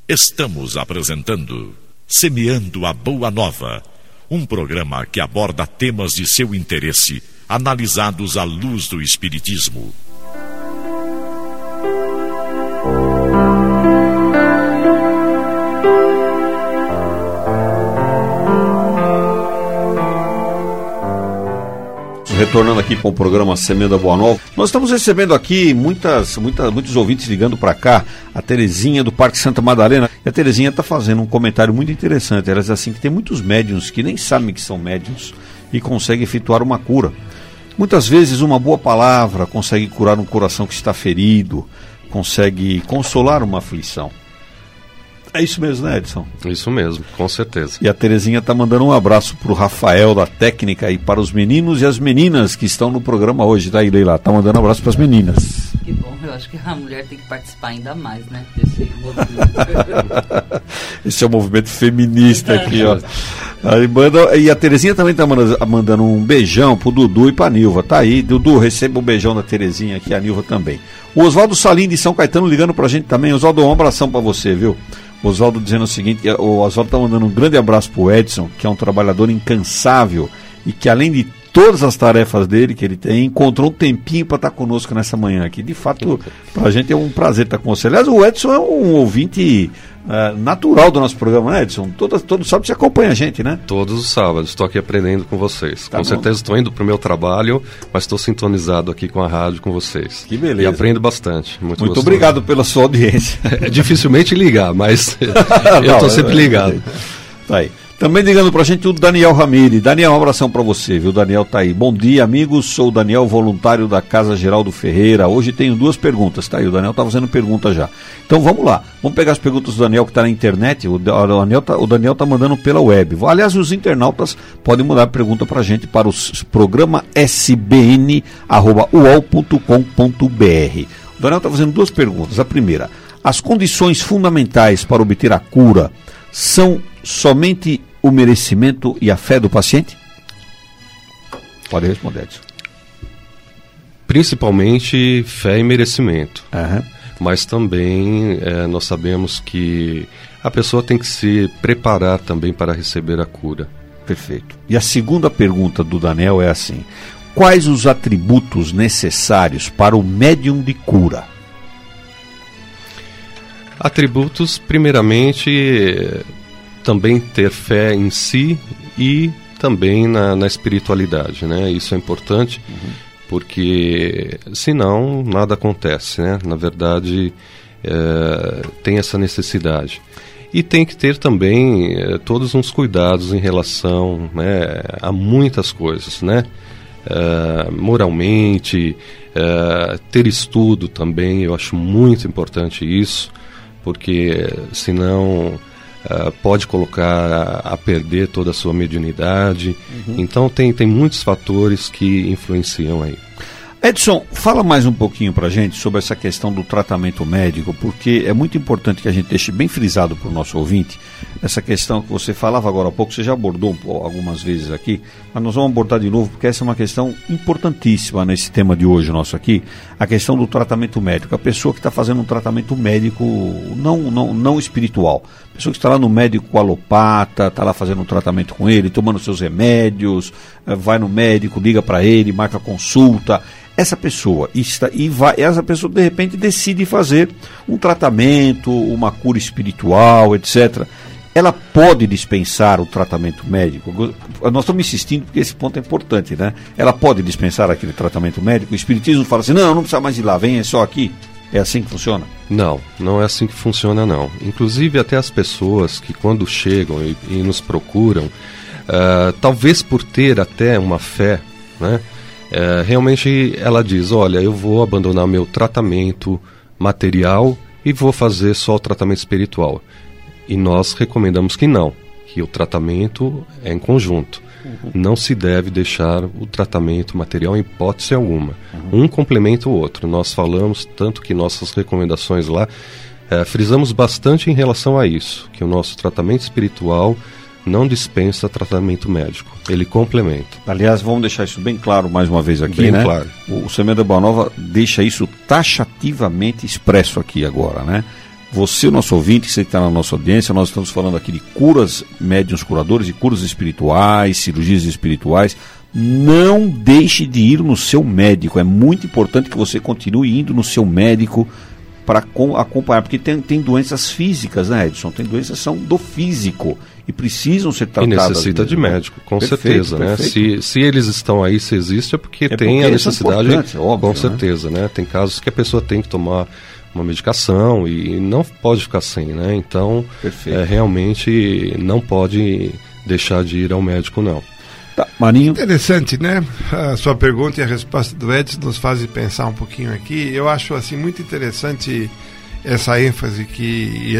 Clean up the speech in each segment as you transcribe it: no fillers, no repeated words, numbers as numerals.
Estamos apresentando Semeando a Boa Nova, um programa que aborda temas de seu interesse, analisados à luz do Espiritismo. Retornando aqui com o programa Semeando a Boa Nova, nós estamos recebendo aqui muitos ouvintes ligando para cá, a Terezinha do Parque Santa Madalena, e a Terezinha está fazendo um comentário muito interessante. Ela diz assim que tem muitos médiuns que nem sabem que são médiuns e conseguem efetuar uma cura. Muitas vezes uma boa palavra consegue curar um coração que está ferido, consegue consolar uma aflição. É isso mesmo, né, Edson? Isso mesmo, com certeza. E a Terezinha está mandando um abraço para o Rafael da técnica e para os meninos e as meninas que estão no programa hoje, tá aí, Leila? Está mandando um abraço para as meninas. Que bom, eu acho que a mulher tem que participar ainda mais, né, desse movimento. Esse é o movimento feminista aqui, ó. Aí manda, e a Terezinha também está mandando um beijão pro Dudu e pra Nilva. Tá aí, Dudu, receba um beijão da Terezinha aqui, a Nilva também. O Oswaldo Salim de São Caetano ligando pra gente também. Oswaldo, um abração pra você, viu? O Oswaldo dizendo o seguinte, o Oswaldo está mandando um grande abraço para o Edson, que é um trabalhador incansável e que, além de todas as tarefas dele que ele tem, encontrou um tempinho para estar conosco nessa manhã aqui. De fato, para a gente é um prazer estar com você. Aliás, o Edson é um ouvinte natural do nosso programa, né, Edson? Todo sábado você acompanha a gente, né? Todos os sábados, estou aqui aprendendo com vocês. Tá com bom. certeza estou indo para o meu trabalho, mas estou sintonizado aqui com a rádio, com vocês. Que beleza. E aprendo bastante. Muito gostoso. Obrigado pela sua audiência. Dificilmente ligar, mas eu estou sempre ligado. Tá aí. Também ligando pra gente o Daniel Ramires. Daniel, um abração pra você, viu? O Daniel tá aí. Bom dia, amigos. Sou o Daniel, voluntário da Casa Geraldo Ferreira. Hoje tenho 2 perguntas, tá aí. O Daniel tá fazendo pergunta já. Então vamos lá. Vamos pegar as perguntas do Daniel que tá na internet. O Daniel tá mandando pela web. Aliás, os internautas podem mandar pergunta pra gente para o programa sbn@uol.com.br. O Daniel tá fazendo 2 perguntas. A primeira: as condições fundamentais para obter a cura são somente o merecimento e a fé do paciente? Pode responder, Edson. Principalmente fé e merecimento. Uhum. Mas também nós sabemos que a pessoa tem que se preparar também para receber a cura. Perfeito. E a segunda pergunta do Daniel é assim: quais os atributos necessários para o médium de cura? Atributos, primeiramente, também ter fé em si e também na espiritualidade, né? Isso é importante, porque senão nada acontece, né? Na verdade, tem essa necessidade. E tem que ter também todos uns cuidados em relação, né, a muitas coisas, né? Moralmente, ter estudo também, eu acho muito importante isso, porque senão pode colocar a perder toda a sua mediunidade. Então tem muitos fatores que influenciam aí. Edson, fala mais um pouquinho pra gente sobre essa questão do tratamento médico, porque é muito importante que a gente deixe bem frisado para o nosso ouvinte essa questão que você falava agora há pouco. Você já abordou algumas vezes aqui, mas nós vamos abordar de novo, porque essa é uma questão importantíssima nesse tema de hoje nosso aqui, a questão do tratamento médico. A pessoa que está fazendo um tratamento médico não espiritual, a pessoa que está lá no médico alopata, está lá fazendo um tratamento com ele, tomando seus remédios, vai no médico, liga para ele, marca consulta. Essa pessoa essa pessoa de repente decide fazer um tratamento, uma cura espiritual, etc. Ela pode dispensar o tratamento médico? Nós estamos insistindo porque esse ponto é importante, né? Ela pode dispensar aquele tratamento médico? O espiritismo fala assim: não precisa mais ir lá, vem, é só aqui. É assim que funciona? Não é assim que funciona, não. Inclusive até as pessoas que quando chegam e nos procuram, talvez por ter até uma fé, né? Realmente ela diz: olha, eu vou abandonar meu tratamento material e vou fazer só o tratamento espiritual. E nós recomendamos que não, que o tratamento é em conjunto. Não se deve deixar o tratamento material em hipótese alguma. Um complementa o outro. Nós falamos tanto que nossas recomendações lá, frisamos bastante em relação a isso, que o nosso tratamento espiritual não dispensa tratamento médico, ele complementa. Aliás, vamos deixar isso bem claro mais uma vez aqui, bem né? Claro. O Semeando a Boa Nova deixa isso taxativamente expresso aqui agora, né? Você, nosso ouvinte, que você está na nossa audiência, nós estamos falando aqui de curas, médiuns curadores, de curas espirituais, cirurgias espirituais. Não deixe de ir no seu médico. É muito importante que você continue indo no seu médico para acompanhar, porque tem doenças físicas, né, Edson? Tem doenças que são do físico e precisam ser tratadas. E necessita de médico, com certeza, né? Se eles estão aí, se existe, é porque tem a necessidade, óbvio, com certeza, né? Tem casos que a pessoa tem que tomar uma medicação e não pode ficar sem, né? Então, realmente não pode deixar de ir ao médico, não. Tá, Marinho. Interessante, né? A sua pergunta e a resposta do Edson nos fazem pensar um pouquinho aqui. Eu acho assim muito interessante essa ênfase e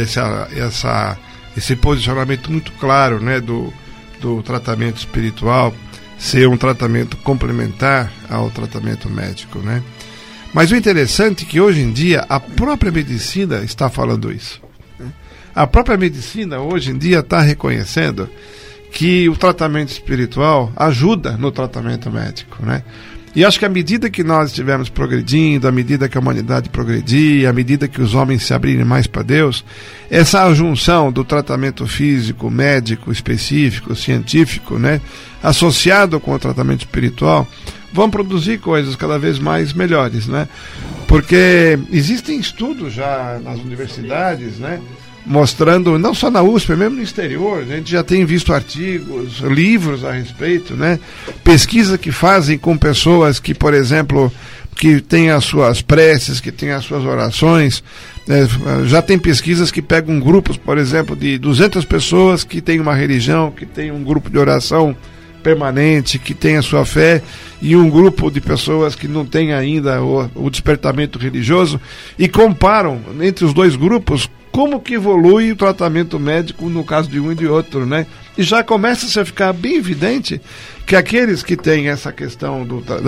esse posicionamento muito claro, né, do tratamento espiritual ser um tratamento complementar ao tratamento médico, né? Mas o interessante é que hoje em dia a própria medicina está falando isso, né? A própria medicina hoje em dia está reconhecendo que o tratamento espiritual ajuda no tratamento médico, né? E acho que à medida que nós estivermos progredindo, à medida que a humanidade progredir, à medida que os homens se abrirem mais para Deus, essa junção do tratamento físico, médico, específico, científico, né, associado com o tratamento espiritual, vão produzir coisas cada vez mais melhores, né? Porque existem estudos já nas universidades, né, mostrando, não só na USP, mesmo no exterior, a gente já tem visto artigos, livros a respeito, né? Pesquisa que fazem com pessoas que, por exemplo, que têm as suas preces, que têm as suas orações, já tem pesquisas que pegam grupos, por exemplo, de 200 pessoas que têm uma religião, que tem um grupo de oração permanente, que tem a sua fé, e um grupo de pessoas que não tem ainda o despertamento religioso, e comparam entre os dois grupos como que evolui o tratamento médico no caso de um e de outro, né? E já começa a ficar bem evidente que aqueles que têm essa questão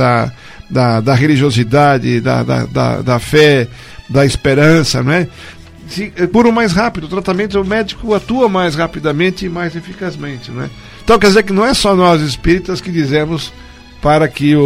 da religiosidade, da fé, da esperança, né, curam mais rápido, o tratamento médico atua mais rapidamente e mais eficazmente, né? Então quer dizer que não é só nós espíritas que dizemos para que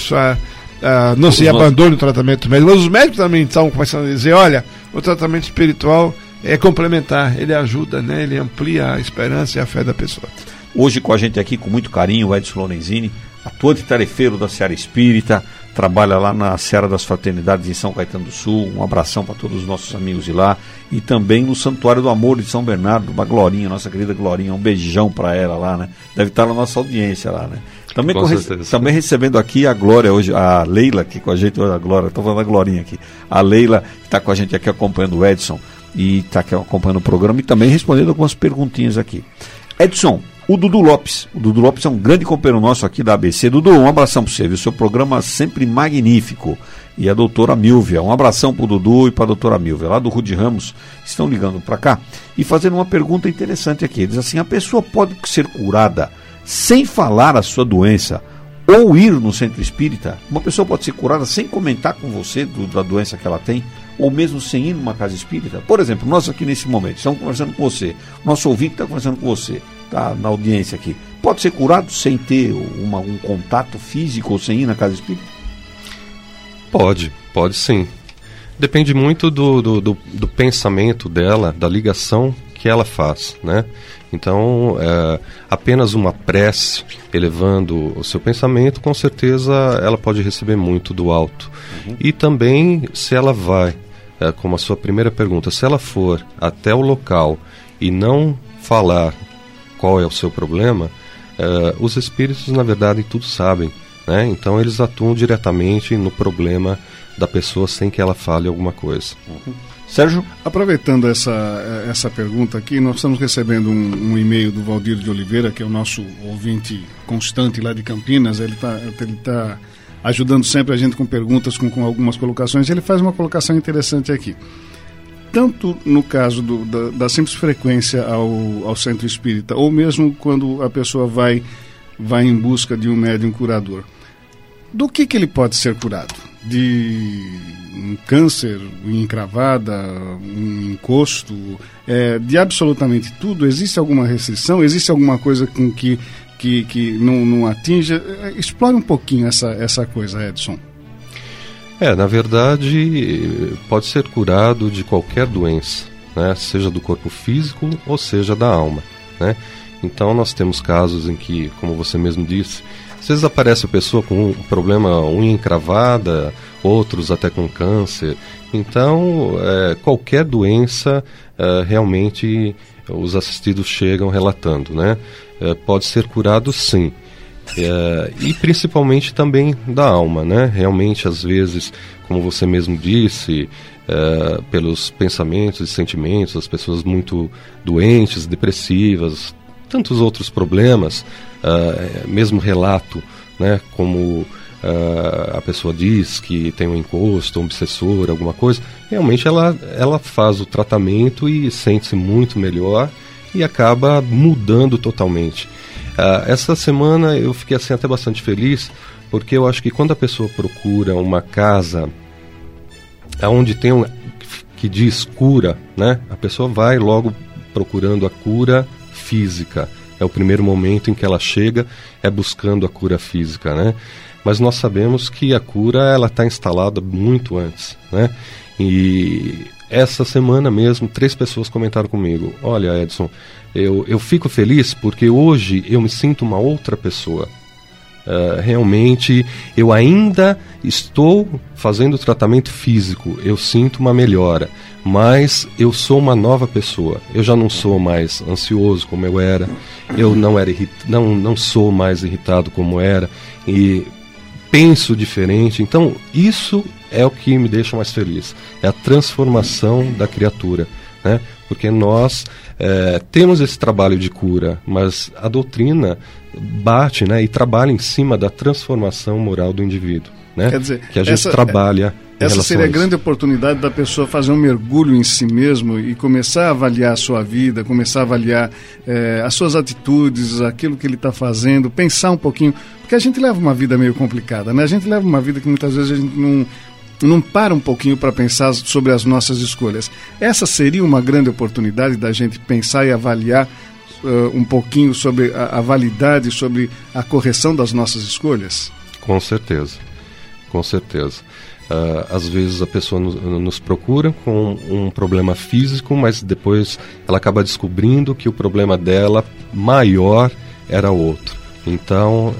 não se abandone o tratamento médico, mas os médicos também estão começando a dizer, olha, o tratamento espiritual é complementar, ele ajuda, né? Ele amplia a esperança e a fé da pessoa. Hoje com a gente aqui, com muito carinho, o Edson Lorenzini, atuante tarefeiro da Seara Espírita, trabalha lá na Seara das Fraternidades em São Caetano do Sul. Um abração para todos os nossos amigos de lá. E também no Santuário do Amor de São Bernardo, uma Glorinha, nossa querida Glorinha, um beijão para ela lá, né? Deve estar na nossa audiência lá, né? Também recebendo aqui a Glória hoje, a Leila aqui com a gente, a Glória, estou falando da Glorinha aqui. A Leila está com a gente aqui acompanhando o Edson e está aqui acompanhando o programa e também respondendo algumas perguntinhas aqui. Edson, o Dudu Lopes é um grande companheiro nosso aqui da ABC. Dudu, um abração para você, viu? Seu programa sempre magnífico. E a doutora Milvia, um abração para o Dudu e para a doutora Milvia, lá do Rude Ramos, estão ligando para cá e fazendo uma pergunta interessante aqui. Eles assim, a pessoa pode ser curada sem falar a sua doença ou ir no centro espírita? Uma pessoa pode ser curada sem comentar com você da doença que ela tem, ou mesmo sem ir numa casa espírita? Por exemplo, nós aqui nesse momento estamos conversando com você, nosso ouvinte está conversando com você, está na audiência aqui, pode ser curado sem ter um contato físico ou sem ir na casa espírita? Pode sim. Depende muito do pensamento dela, da ligação que ela faz, né? Então, apenas uma prece elevando o seu pensamento, com certeza ela pode receber muito do alto. E também, se ela vai, como a sua primeira pergunta, se ela for até o local e não falar qual é o seu problema, os espíritos, na verdade, tudo sabem, né? Então, eles atuam diretamente no problema da pessoa sem que ela fale alguma coisa. Sérgio? Aproveitando essa pergunta aqui, nós estamos recebendo um e-mail do Valdir de Oliveira, que é o nosso ouvinte constante lá de Campinas. Ele tá ajudando sempre a gente com perguntas, com algumas colocações. Ele faz uma colocação interessante aqui. Tanto no caso da simples frequência ao centro espírita, ou mesmo quando a pessoa vai em busca de um médium curador, do que ele pode ser curado? De um câncer, uma encravada, um encosto, de absolutamente tudo? Existe alguma restrição? Existe alguma coisa com que não atinja? Explore um pouquinho essa coisa, Edson. Na verdade, pode ser curado de qualquer doença, né? Seja do corpo físico ou seja da alma, né? Então nós temos casos em que, como você mesmo disse, às vezes aparece a pessoa com um problema, unha encravada, outros até com câncer. Então, qualquer doença, realmente os assistidos chegam relatando, né? Pode ser curado, sim. E principalmente também da alma, né? Realmente, às vezes, como você mesmo disse, pelos pensamentos e sentimentos, as pessoas muito doentes, depressivas, tantos outros problemas, mesmo relato, né? Como a pessoa diz que tem um encosto, um obsessor, alguma coisa, realmente ela faz o tratamento e sente-se muito melhor e acaba mudando totalmente. Essa semana eu fiquei assim até bastante feliz, porque eu acho que quando a pessoa procura uma casa onde tem que diz cura, né, a pessoa vai logo procurando a cura física. É o primeiro momento em que ela chega, buscando a cura física, né? Mas nós sabemos que a cura ela está instalada muito antes, né? E essa semana mesmo 3 pessoas comentaram comigo: olha, Edson, eu fico feliz porque hoje eu me sinto uma outra pessoa. Realmente eu ainda estou fazendo tratamento físico, eu sinto uma melhora, mas eu sou uma nova pessoa. Eu já não sou mais ansioso como eu era, eu não sou mais irritado como era e penso diferente. Então isso é o que me deixa mais feliz, é a transformação da criatura, né? Porque nós temos esse trabalho de cura, mas a doutrina bate, né, e trabalha em cima da transformação moral do indivíduo, né? Quer dizer, que a gente trabalha. Essa seria a grande oportunidade da pessoa fazer um mergulho em si mesmo e começar a avaliar a sua vida, começar a avaliar as suas atitudes, aquilo que ele está fazendo, pensar um pouquinho, porque a gente leva uma vida meio complicada, né? A gente leva uma vida que muitas vezes a gente não para um pouquinho para pensar sobre as nossas escolhas. Essa seria uma grande oportunidade da gente pensar e avaliar um pouquinho sobre a validade, sobre a correção das nossas escolhas? Com certeza, com certeza. Às vezes a pessoa nos procura com um problema físico, mas depois ela acaba descobrindo que o problema dela maior era outro. Então,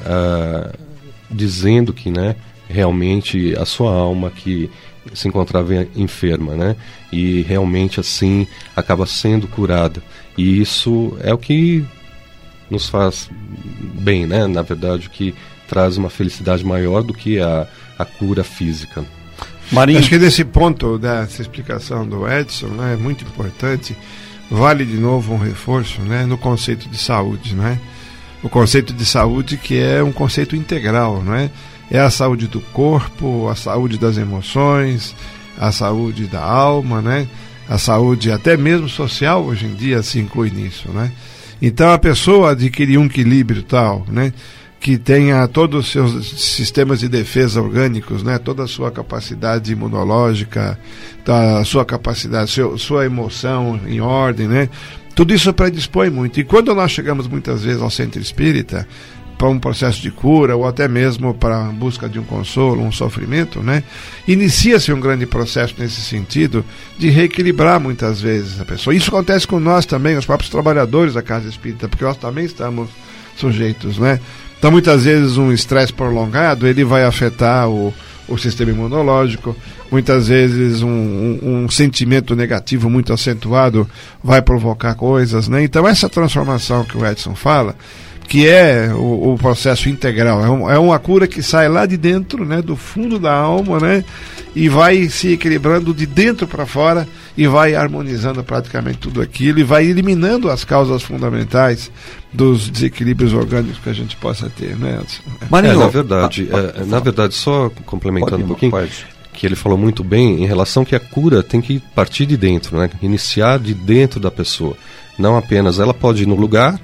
dizendo que, né, realmente a sua alma que se encontrava enferma, né, e realmente assim acaba sendo curada. E isso é o que nos faz bem, né? Na verdade, o que traz uma felicidade maior do que a cura física. Marinho. Acho que nesse ponto dessa explicação do Edson, né, é muito importante. Vale de novo um reforço, né, no conceito de saúde, né? O conceito de saúde que é um conceito integral, né? É a saúde do corpo, a saúde das emoções, a saúde da alma, né? A saúde até mesmo social hoje em dia se inclui nisso, né? Então a pessoa adquirir um equilíbrio tal, né, que tenha todos os seus sistemas de defesa orgânicos, né, toda a sua capacidade imunológica, a sua capacidade, sua emoção em ordem, né? Tudo isso predispõe muito. E quando nós chegamos muitas vezes ao centro espírita para um processo de cura ou até mesmo para a busca de um consolo, um sofrimento, né, inicia-se um grande processo nesse sentido de reequilibrar muitas vezes a pessoa. Isso acontece com nós também, os próprios trabalhadores da casa espírita, porque nós também estamos sujeitos, né? Então muitas vezes um estresse prolongado ele vai afetar o sistema imunológico, muitas vezes um sentimento negativo muito acentuado vai provocar coisas, né? Então essa transformação que o Edson fala, que é o processo integral, é uma cura que sai lá de dentro, né, do fundo da alma, né, e vai se equilibrando de dentro para fora e vai harmonizando praticamente tudo aquilo e vai eliminando as causas fundamentais dos desequilíbrios orgânicos que a gente possa ter, né, Edson? Marinho, na verdade, só complementando um pouquinho, que ele falou muito bem em relação que a cura tem que partir de dentro, né, iniciar de dentro da pessoa. Não apenas ela pode ir no lugar,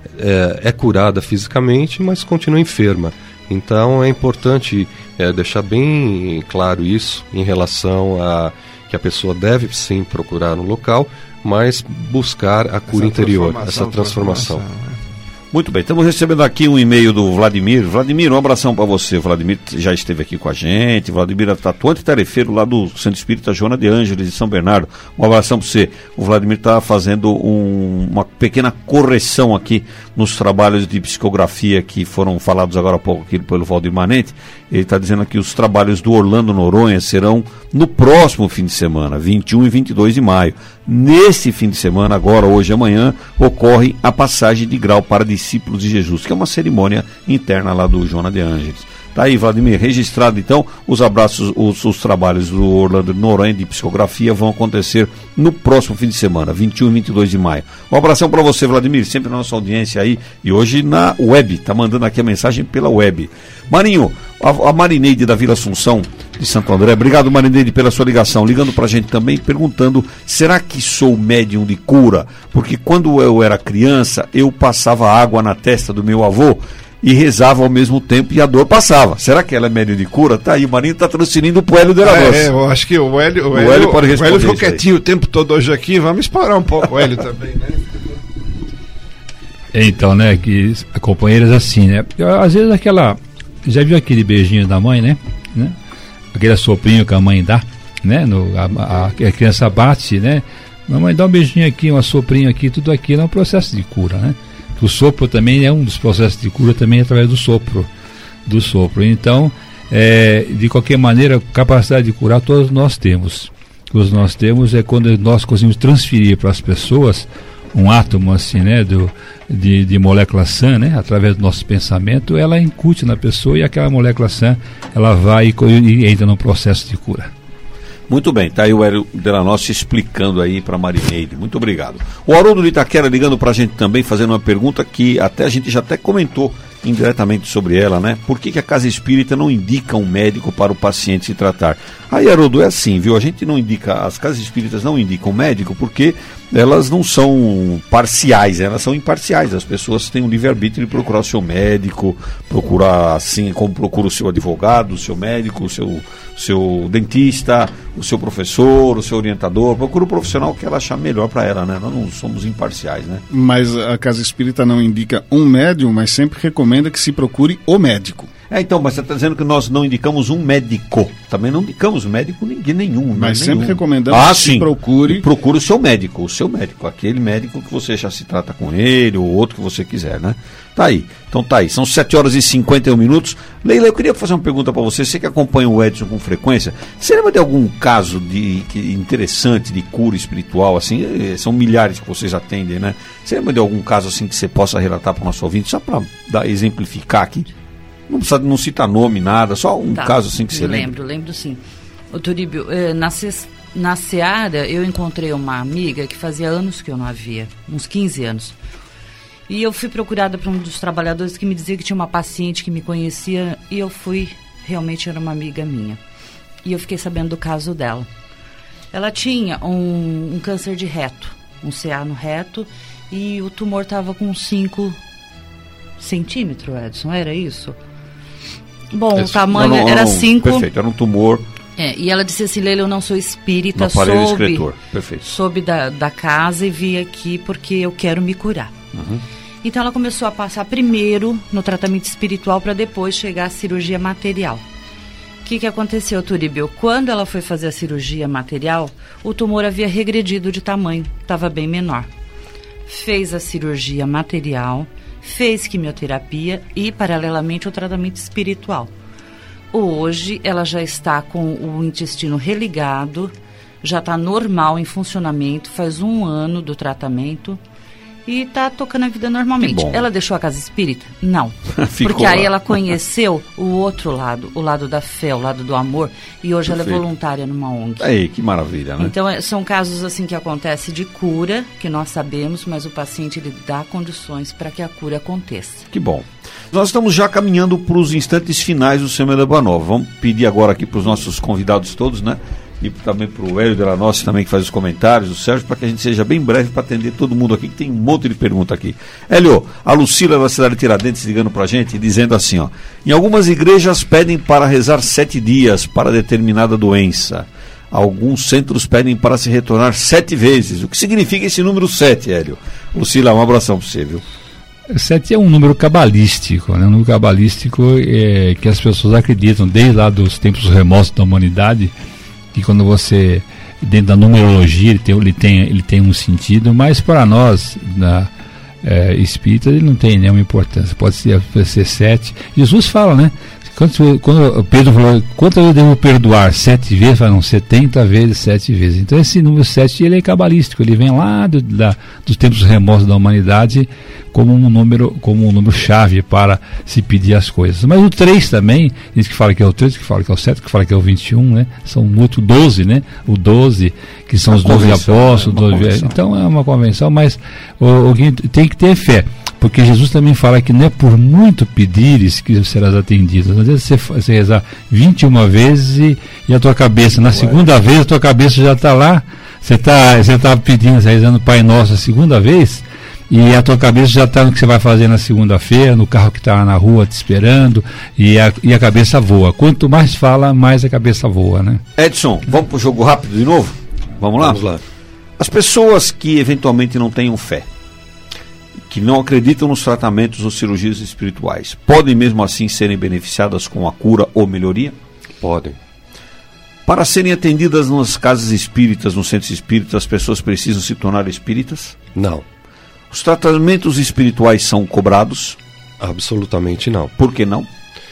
é curada fisicamente, mas continua enferma. Então é importante deixar bem claro isso em relação a que a pessoa deve sim procurar um local, mas buscar a cura interior, essa transformação. Muito bem, estamos recebendo aqui um e-mail do Vladimir. Vladimir, um abração para você. O Vladimir já esteve aqui com a gente. Vladimir é tatuante tarefeiro lá do Centro Espírita Joana de Ângeles, de São Bernardo. Um abração para você. O Vladimir está fazendo uma pequena correção aqui nos trabalhos de psicografia que foram falados agora há pouco aqui pelo Valdir Manente. Ele está dizendo aqui que os trabalhos do Orlando Noronha serão no próximo fim de semana, 21 e 22 de maio. Nesse fim de semana, agora, hoje e amanhã, ocorre a passagem de grau para discípulos de Jesus, que é uma cerimônia interna lá do Joana de Ângeles. Tá aí, Vladimir, registrado então, os abraços, os trabalhos do Orlando Noronha de psicografia vão acontecer no próximo fim de semana, 21 e 22 de maio. Um abração para você, Vladimir, sempre na nossa audiência aí, e hoje na web, tá mandando aqui a mensagem pela web. Marinho, a Marineide da Vila Assunção de Santo André, obrigado, Marineide, pela sua ligação, ligando pra gente também, perguntando, será que sou médium de cura? Porque quando eu era criança, eu passava água na testa do meu avô, e rezava ao mesmo tempo e a dor passava. Será que ela é médium de cura? Tá aí, o Marinho está transferindo pro Hélio de la Nossa. Eu acho que o Hélio pode responder. O Hélio ficou quietinho o tempo todo hoje aqui, vamos explorar um pouco o Hélio também, né? Então, né, que companheiras assim, né? Às vezes já viu aquele beijinho da mãe, né? Aquele soprinho que a mãe dá, né? A criança bate, né? Mamãe, dá um beijinho aqui, um soprinho aqui, tudo aquilo é um processo de cura, né? O sopro também é um dos processos de cura, também através do sopro. Então, de qualquer maneira, capacidade de curar todos nós temos. O que nós temos é quando nós conseguimos transferir para as pessoas um átomo assim, né, de molécula sã, né, através do nosso pensamento, ela incute na pessoa e aquela molécula sã, ela vai e entra no processo de cura. Muito bem, tá aí o Hélio de la Nossa explicando aí para Marineide, muito obrigado. O Haroldo de Itaquera ligando para a gente também, fazendo uma pergunta que a gente já até comentou indiretamente sobre ela, né? Por que a Casa Espírita não indica um médico para o paciente se tratar? Aí, Haroldo, é assim, viu? A gente não indica, as Casas Espíritas não indicam médico porque elas não são parciais, elas são imparciais. As pessoas têm o livre-arbítrio de procurar o seu médico, procurar assim como procura o seu advogado, o seu médico, o seu dentista, o seu professor, o seu orientador, procura o profissional que ela achar melhor para ela, né? Nós não somos imparciais, né? Mas a Casa Espírita não indica um médium, mas sempre recomenda que se procure o médico. Então, mas você está dizendo que nós não indicamos um médico. Também não indicamos médico nenhum. Mas sempre recomendamos que se procure o seu médico, aquele médico que você já se trata com ele, ou outro que você quiser, né? Tá aí, então tá aí, são 7 horas e 51 minutos. Leila, eu queria fazer uma pergunta para você que acompanha o Edson com frequência, você lembra de algum caso interessante de cura espiritual, assim, são milhares que vocês atendem, né? Você lembra de algum caso assim que você possa relatar para o nosso ouvinte, só para exemplificar aqui? Não precisa, não cita nome, nada, só um caso assim que você lembra. Lembro sim. Ô Turíbio, na Seara eu encontrei uma amiga que fazia anos que eu não a via, uns 15 anos. E eu fui procurada por um dos trabalhadores que me dizia que tinha uma paciente que me conhecia e eu fui, realmente era uma amiga minha. E eu fiquei sabendo do caso dela. Ela tinha um câncer de reto, um CA no reto, e o tumor estava com 5 centímetros, Edson, era isso? Bom, o tamanho era 5. Perfeito, era um tumor. E ela disse assim, Leila, eu não sou espírita, soube da casa e vim aqui porque eu quero me curar. Uhum. Então ela começou a passar primeiro no tratamento espiritual para depois chegar à cirurgia material. O que aconteceu, Turíbio? Quando ela foi fazer a cirurgia material, o tumor havia regredido de tamanho, estava bem menor. Fez a cirurgia material, fez quimioterapia e, paralelamente, o tratamento espiritual. Hoje, ela já está com o intestino religado, já está normal em funcionamento, faz 1 ano do tratamento e está tocando a vida normalmente. Ela deixou a Casa Espírita? Não. Porque aí ela conheceu o outro lado, o lado da fé, o lado do amor, e hoje ela é voluntária numa ONG. Aí, que maravilha, né? Então, são casos assim que acontecem de cura, que nós sabemos, mas o paciente ele dá condições para que a cura aconteça. Que bom. Nós estamos já caminhando para os instantes finais do Semana da Boa Nova. Vamos pedir agora aqui para os nossos convidados todos, né? E também para o Hélio de la Nossa também, que faz os comentários, o Sérgio, para que a gente seja bem breve para atender todo mundo aqui, que tem um monte de pergunta aqui. Hélio, a Lucila da cidade de Tiradentes ligando para a gente, dizendo assim, ó: em algumas igrejas pedem para rezar 7 dias para determinada doença. Alguns centros pedem para se retornar 7 vezes. O que significa esse número 7, Hélio? Lucila, um abração para você, viu? 7 é um número cabalístico, né? Um número cabalístico que as pessoas acreditam desde lá dos tempos remotos da humanidade, que quando você, dentro da numerologia, ele tem um sentido, mas para nós, espírita, ele não tem nenhuma importância. Pode ser 7. Jesus fala, né? Quando Pedro falou, quantas vezes eu devo perdoar? 7 vezes? Fala, não, 70 vezes 7 vezes. Então esse número 7 ele é cabalístico, ele vem lá dos tempos remotos da humanidade como um número chave para se pedir as coisas. Mas o 3 também, diz que fala que é o 3, que fala que é o 7, que fala que é o 21, né? São um outro 12, né? O 12, que são os 12 apóstolos, então é uma convenção, mas alguém tem que ter fé. Porque Jesus também fala que não é por muito pedires que serás atendido. Às vezes você rezar 21 vezes e a tua cabeça, na segunda vez, a tua cabeça já está lá. Você está pedindo, você rezando Pai Nosso a segunda vez, e a tua cabeça já está no que você vai fazer na segunda-feira, no carro que está na rua te esperando, e a cabeça voa. Quanto mais fala, mais a cabeça voa, né? Edson, vamos para o jogo rápido de novo? Vamos lá? Vamos lá. As pessoas que eventualmente não tenham fé, que não acreditam nos tratamentos ou cirurgias espirituais, podem mesmo assim serem beneficiadas com a cura ou melhoria? Podem. Para serem atendidas nas casas espíritas, nos centros espíritas, as pessoas precisam se tornar espíritas? Não. Os tratamentos espirituais são cobrados? Absolutamente não. Por que não?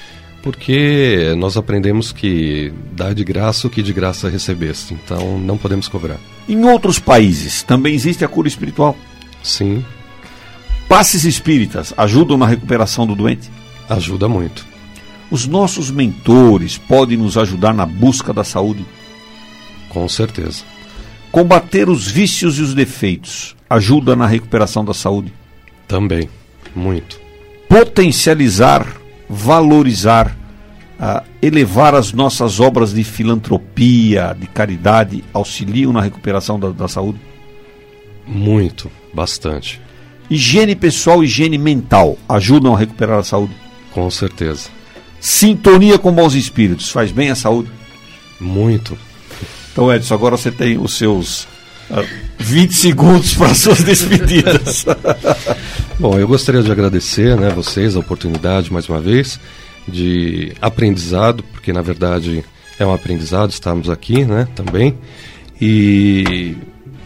Porque nós aprendemos que dá de graça o que de graça recebeste, então não podemos cobrar. Em outros países também existe a cura espiritual? Sim. Passes espíritas ajudam na recuperação do doente? Ajuda muito. Os nossos mentores podem nos ajudar na busca da saúde? Com certeza. Combater os vícios e os defeitos ajuda na recuperação da saúde? Também, muito. Potencializar, valorizar, elevar as nossas obras de filantropia, de caridade, auxiliam na recuperação da saúde? Muito, bastante. Higiene pessoal e higiene mental ajudam a recuperar a saúde? Com certeza. Sintonia com bons espíritos faz bem à saúde? Muito. Então, Edson, agora você tem os seus 20 segundos para as suas despedidas. Bom, eu gostaria de agradecer, né, vocês a oportunidade mais uma vez de aprendizado, porque na verdade é um aprendizado estarmos aqui, né, também, e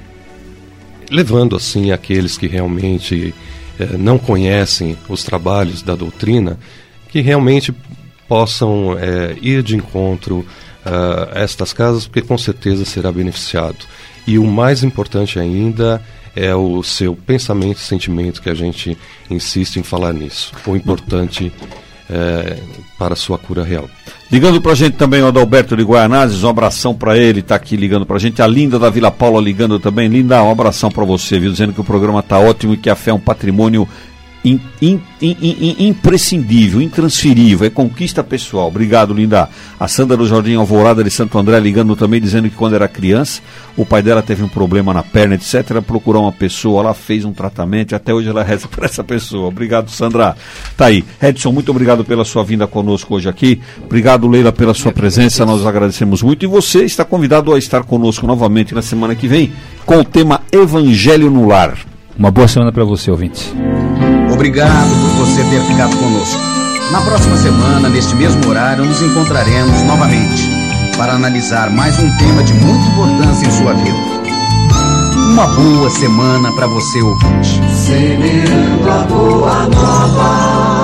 levando assim aqueles que realmente não conhecem os trabalhos da doutrina, que realmente possam ir de encontro a estas casas, porque com certeza será beneficiado. E o mais importante ainda é o seu pensamento e sentimento, que a gente insiste em falar nisso. O importante para a sua cura real. Ligando pra gente também o Adalberto de Guaianazes, um abração pra ele, tá aqui ligando pra gente. A Linda da Vila Paula ligando também. Linda, um abração pra você, viu? Dizendo que o programa tá ótimo e que a fé é um patrimônio imprescindível, intransferível, é conquista pessoal. Obrigado, Linda. A Sandra do Jardim Alvorada de Santo André ligando também, dizendo que quando era criança, o pai dela teve um problema na perna, etc. Ela procurou uma pessoa, ela fez um tratamento e até hoje ela reza por essa pessoa. Obrigado, Sandra. Tá aí. Edson, muito obrigado pela sua vinda conosco hoje aqui. Obrigado, Leila, pela sua presença. Nós agradecemos muito. E você está convidado a estar conosco novamente na semana que vem com o tema Evangelho no Lar. Uma boa semana para você, ouvinte. Obrigado por você ter ficado conosco. Na próxima semana, neste mesmo horário, nos encontraremos novamente para analisar mais um tema de muita importância em sua vida. Uma boa semana para você, ouvinte. Semeando a boa nova.